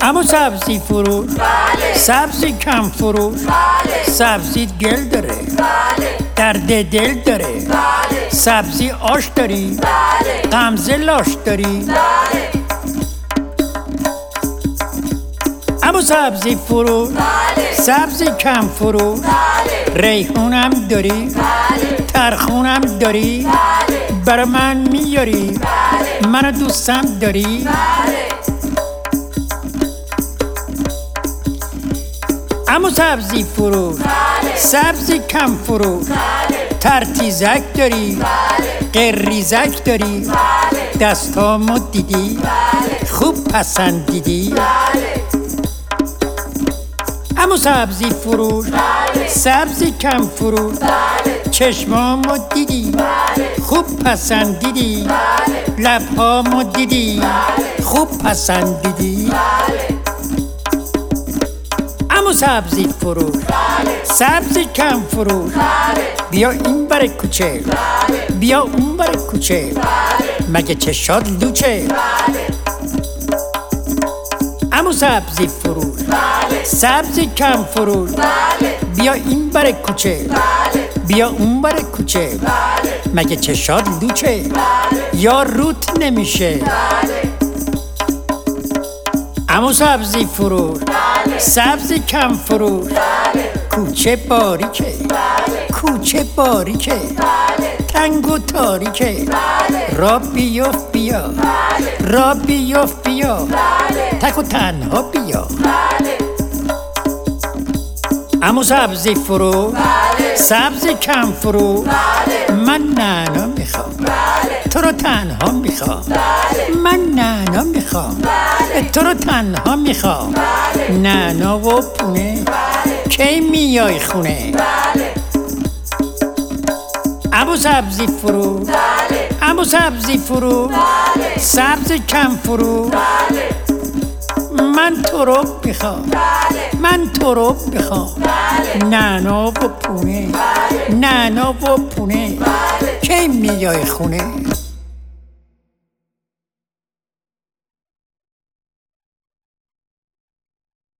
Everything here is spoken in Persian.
اما سبزی فروش، سبزی کم فروش، سبزی گل داره، درد دل داره، سبزی آش داری، غمزه لاش داری. اما سبزی فروش، سبزی کم فروش، ریحونم داری، ترخونم داری، برا من میاری، منو دوستم داری. اما سبزی فروش، سبزی کم فروش، ترتیزک داری، قریزک داری، دستامو دیدی، خوب پسندیدی. اما سبزی فروش، سبزی کم فروش، چشمامو دیدی، خوب پسندیدی، لبهامو دیدی، خوب پسندیدی. اما سبزی فروش، سبزی کم فروش، بیا این بر کوچه، بیا اون بر کوچه، مگه چشات لوچه. اما سبزی فروش، سبزی کم فروش، بیا این بر کوچه، بیا اون بر کوچه، مگه چشات لوچه یا روت نمیشه. اما سبزی فروش، سبزی کم فروش، کوچه باریکه، کوچه باریکه، تنگ و تاریکه، را بیفت بیا، را بیفت بیا، تک و تنها بیا. اما سبزی فروش، سبزی کم فروش، من نعنا میخوام، تو رو تنها میخوام، من نعنا میخوام، تو رو تنها میخوام، نعنا و پونه، کی میای خونه. اما سبزی فروش، اما سبزی فروش، سبزی کم فروش، من تو رو میخوام، من تو رو میخوام، نعنا و پونه، نعنا و پونه، کی میای خونه.